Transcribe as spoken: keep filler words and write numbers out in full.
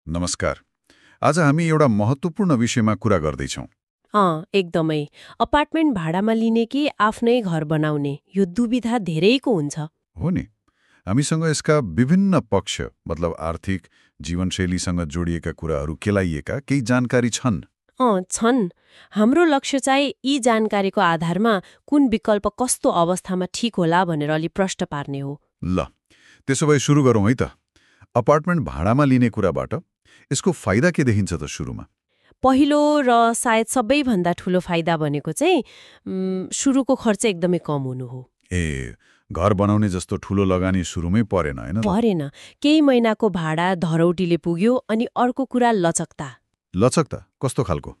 नमस्कार। आज हामी एउटा महत्त्वपूर्ण विषयमा कुरा गर्दैछौँ। अँ एकदमै। अपार्टमेन्ट भाडामा लिने कि आफ्नै घर बनाउने, यो दुविधा धेरैको हुन्छ। हो नि, हामीसँग यसका विभिन्न पक्ष मतलब आर्थिक, जीवनशैलीसँग जोडिएका कुराहरू केलाइएका केही जानकारी छन्। अँ छन्। हाम्रो लक्ष्य चाहिँ यी जानकारीको आधारमा कुन विकल्प कस्तो अवस्थामा ठिक होला भनेर अलि प्रश्न पार्ने हो। ल, त्यसो भए सुरु गरौँ है त। अपार्टमेन्ट भाडामा लिने कुराबाट यसको फाइदा के देखिन्छ त सुरुमा? पहिलो र सायद सबैभन्दा ठूलो फाइदा भनेको चाहिँ उम्, सुरुको खर्च एकदमै कम हुनु हो। ए, घर बनाउने जस्तो ठूलो लगानी सुरुमै परेन हैन त? परेन। केही महिनाको भाडा धरौटीले पुग्यो अनि अर्को कुरा लचकता। लचक त कस्तो खालको?